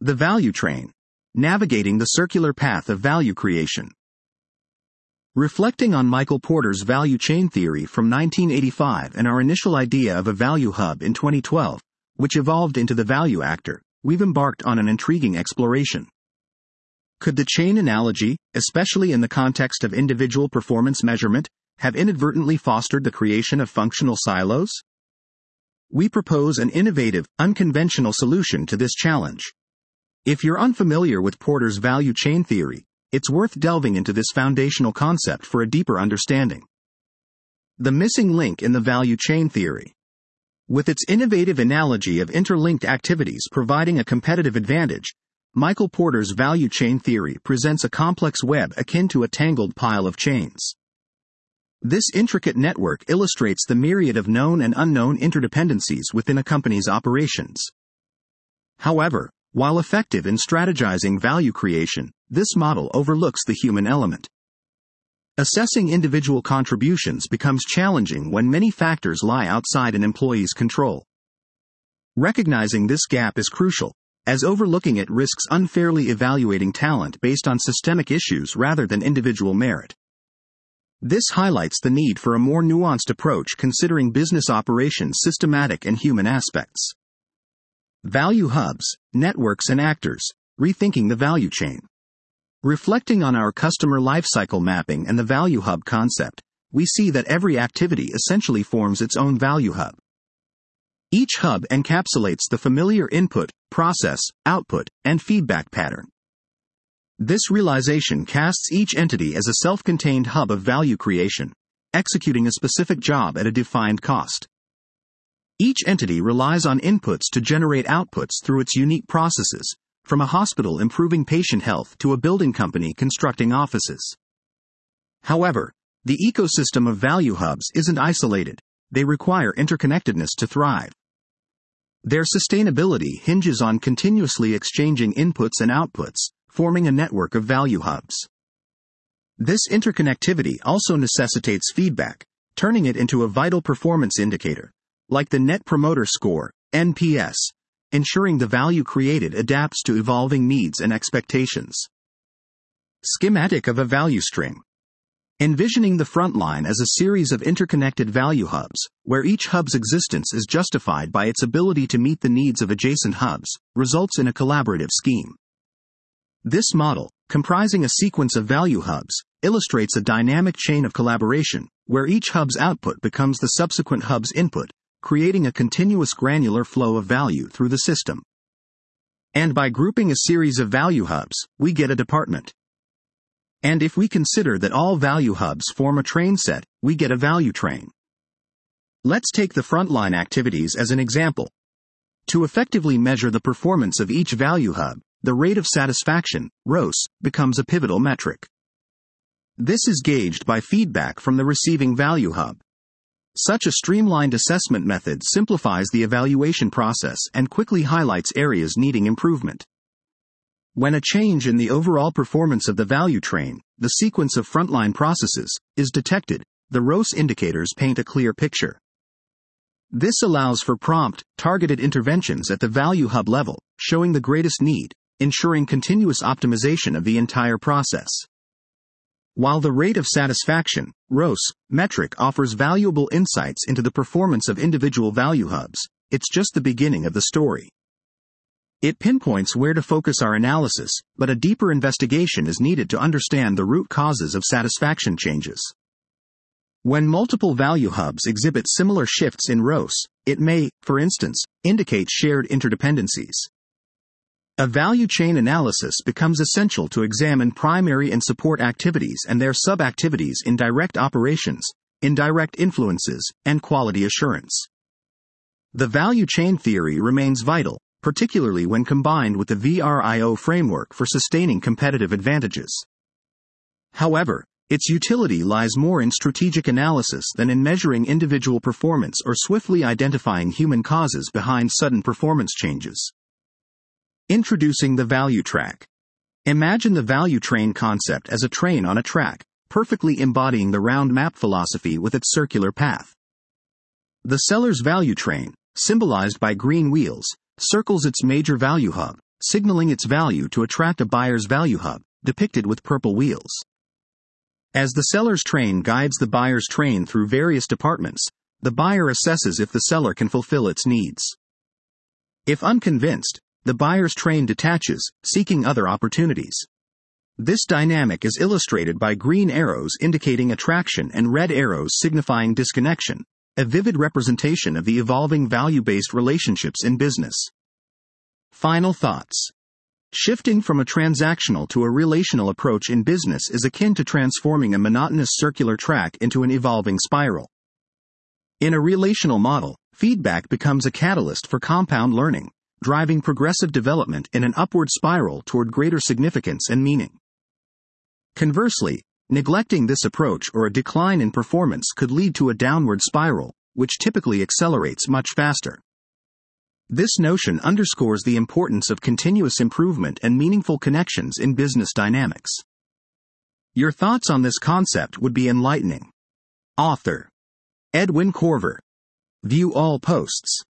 The value train. Navigating the circular path of value creation. Reflecting on Michael Porter's value chain theory from 1985 and our initial idea of a value hub in 2012, which evolved into the value actor, we've embarked on an intriguing exploration. Could the chain analogy, especially in the context of individual performance measurement, have inadvertently fostered the creation of functional silos? We propose an innovative, unconventional solution to this challenge. If you're unfamiliar with Porter's value chain theory, it's worth delving into this foundational concept for a deeper understanding. The missing link in the value chain theory. With its innovative analogy of interlinked activities providing a competitive advantage, Michael Porter's value chain theory presents a complex web akin to a tangled pile of chains. This intricate network illustrates the myriad of known and unknown interdependencies within a company's operations. However, while effective in strategizing value creation, this model overlooks the human element. Assessing individual contributions becomes challenging when many factors lie outside an employee's control. Recognizing this gap is crucial, as overlooking it risks unfairly evaluating talent based on systemic issues rather than individual merit. This highlights the need for a more nuanced approach considering business operations' systematic and human aspects. Value hubs, networks and actors, rethinking the value chain. Reflecting on our customer lifecycle mapping and the value hub concept, we see that every activity essentially forms its own value hub. Each hub encapsulates the familiar input, process, output, and feedback pattern. This realization casts each entity as a self-contained hub of value creation, executing a specific job at a defined cost. Each entity relies on inputs to generate outputs through its unique processes, from a hospital improving patient health to a building company constructing offices. However, the ecosystem of value hubs isn't isolated. They require interconnectedness to thrive. Their sustainability hinges on continuously exchanging inputs and outputs, forming a network of value hubs. This interconnectivity also necessitates feedback, turning it into a vital performance indicator, like the Net Promoter Score, NPS, ensuring the value created adapts to evolving needs and expectations. Schematic of a value stream. Envisioning the frontline as a series of interconnected value hubs, where each hub's existence is justified by its ability to meet the needs of adjacent hubs, results in a collaborative scheme. This model, comprising a sequence of value hubs, illustrates a dynamic chain of collaboration, where each hub's output becomes the subsequent hub's input, creating a continuous granular flow of value through the system. And by grouping a series of value hubs, we get a department. And if we consider that all value hubs form a train set, we get a value train. Let's take the frontline activities as an example. To effectively measure the performance of each value hub, the rate of satisfaction, ROS, becomes a pivotal metric. This is gauged by feedback from the receiving value hub. Such a streamlined assessment method simplifies the evaluation process and quickly highlights areas needing improvement. When a change in the overall performance of the value train, the sequence of frontline processes, is detected, the ROS indicators paint a clear picture. This allows for prompt, targeted interventions at the value hub level, showing the greatest need, ensuring continuous optimization of the entire process. While the rate of satisfaction, ROS, metric offers valuable insights into the performance of individual value hubs, it's just the beginning of the story. It pinpoints where to focus our analysis, but a deeper investigation is needed to understand the root causes of satisfaction changes. When multiple value hubs exhibit similar shifts in ROS, it may, for instance, indicate shared interdependencies. A value chain analysis becomes essential to examine primary and support activities and their sub-activities in direct operations, indirect influences, and quality assurance. The value chain theory remains vital, particularly when combined with the VRIO framework for sustaining competitive advantages. However, its utility lies more in strategic analysis than in measuring individual performance or swiftly identifying human causes behind sudden performance changes. Introducing the value track. Imagine the value train concept as a train on a track, perfectly embodying the round map philosophy with its circular path. The seller's value train, symbolized by green wheels, circles its major value hub, signaling its value to attract a buyer's value hub, depicted with purple wheels. As the seller's train guides the buyer's train through various departments, the buyer assesses if the seller can fulfill its needs. If unconvinced, the buyer's train detaches, seeking other opportunities. This dynamic is illustrated by green arrows indicating attraction and red arrows signifying disconnection, a vivid representation of the evolving value-based relationships in business. Final thoughts. Shifting from a transactional to a relational approach in business is akin to transforming a monotonous circular track into an evolving spiral. In a relational model, feedback becomes a catalyst for compound learning, driving progressive development in an upward spiral toward greater significance and meaning. Conversely, neglecting this approach or a decline in performance could lead to a downward spiral, which typically accelerates much faster. This notion underscores the importance of continuous improvement and meaningful connections in business dynamics. Your thoughts on this concept would be enlightening. Author: Edwin Corver. View all posts.